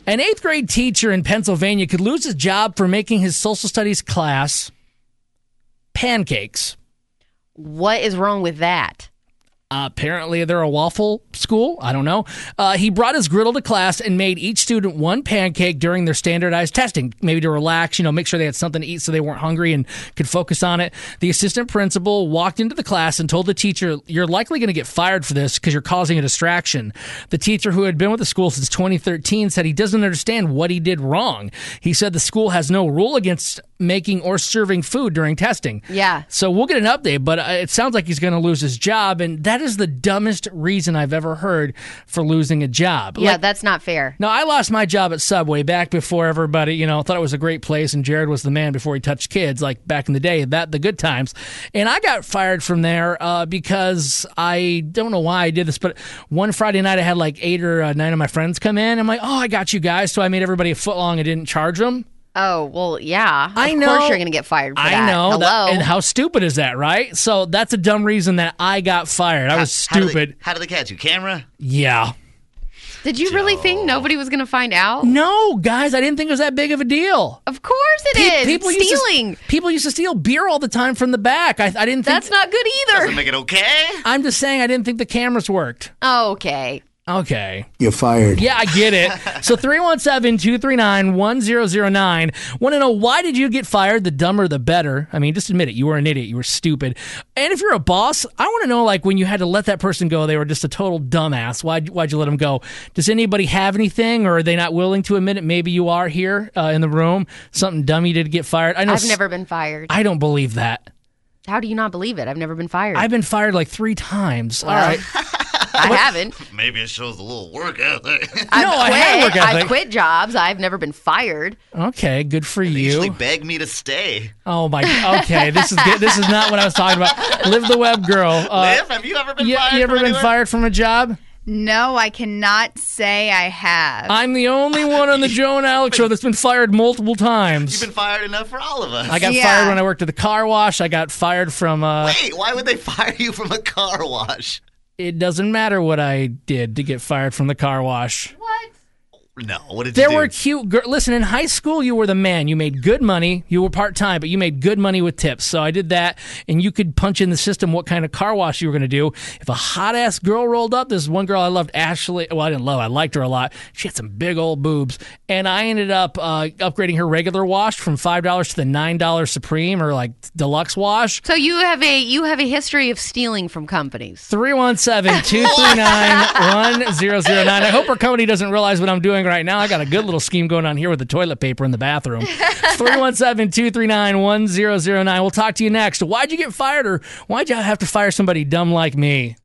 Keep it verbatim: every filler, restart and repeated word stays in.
An eighth grade teacher in Pennsylvania could lose his job for making his social studies class pancakes. What is wrong with that? Uh, apparently, they're a waffle school. I don't know. Uh, he brought his griddle to class and made each student one pancake during their standardized testing, maybe to relax, you know, make sure they had something to eat so they weren't hungry and could focus on it. The assistant principal walked into the class and told the teacher, "You're likely going to get fired for this because you're causing a distraction." The teacher, who had been with the school since twenty thirteen, said he doesn't understand what he did wrong. He said the school has no rule against making or serving food during testing. Yeah. So we'll get an update, but it sounds like he's going to lose his job, and that is the dumbest reason I've ever heard for losing a job. Yeah, Like, that's not fair. no, I lost my job at Subway back before everybody, you know, thought it was a great place, and Jared was the man before he touched kids, like back in the day, that the good times. And I got fired from there uh, because I don't know why I did this, but one Friday night I had like eight or uh, nine of my friends come in. I'm like, oh, I got you guys. So I made everybody a foot long and didn't charge them. Oh, well, yeah. I of know. course you're going to get fired for I that. know. Hello. That, and how stupid is that, right? So that's a dumb reason that I got fired. I How- was How did, stupid. they, how did they catch you? Camera? Yeah. Did you really think nobody was going to find out? No, guys, I didn't think it was that big of a deal. Of course it Pe- is. People It's used stealing. to, people used to steal beer all the time from the back. I, I didn't think... That's not good Doesn't either. make it okay? I'm just saying I didn't think the cameras worked. Okay. Okay. You're fired. Yeah, I get it. So three one seven, two three nine, one zero zero nine. Want to know why did you get fired? The dumber, the better. I mean, just admit it. You were an idiot. You were stupid. And if you're a boss, I want to know, like, when you had to let that person go, they were just a total dumbass. Why'd, why'd you let them go? Does anybody have anything, or are they not willing to admit it? Maybe you are here uh, in the room. Something dumb you did to get fired. I know. I've s- never been fired. I don't believe that. How do you not believe it? I've never been fired. I've been fired like three times. All Well, right. I haven't. Maybe it shows a little work ethic. I've No, I quit. have work ethic. I've quit jobs. I've never been fired. Okay, good for They usually you. beg me to stay. Oh my. Okay, this is good. This is not what I was talking about. Live the web, girl. Uh, Liv, have you ever been you, fired? you ever from been anywhere? fired from a job? No, I cannot say I have. I'm the only one on the Joe and Alex show that's been fired multiple times. You've been fired enough for all of us. I got Yeah. fired when I worked at the car wash. I got fired from. Uh, Wait, why would they fire you from a car wash? it doesn't matter what I did to get fired from the car wash. What? No, what did There you do? were cute girls. Listen, in high school, you were the man. You made good money. You were part time, but you made good money with tips. So I did that, and you could punch in the system what kind of car wash you were going to do. If a hot ass girl rolled up, this one girl I loved, Ashley. Well, I didn't love. Her, I liked her a lot. She had some big old boobs, and I ended up uh, upgrading her regular wash from five dollars to the nine dollars Supreme or like deluxe wash. So you have a you have a history of stealing from companies. three one seven, two three nine, one zero zero nine. I hope our company doesn't realize what I'm doing right now. I got a good little scheme going on here with the toilet paper in the bathroom. three one seven, two three nine, one zero zero nine. We'll talk to you next. Why'd you get fired, or why'd you have to fire somebody dumb like me?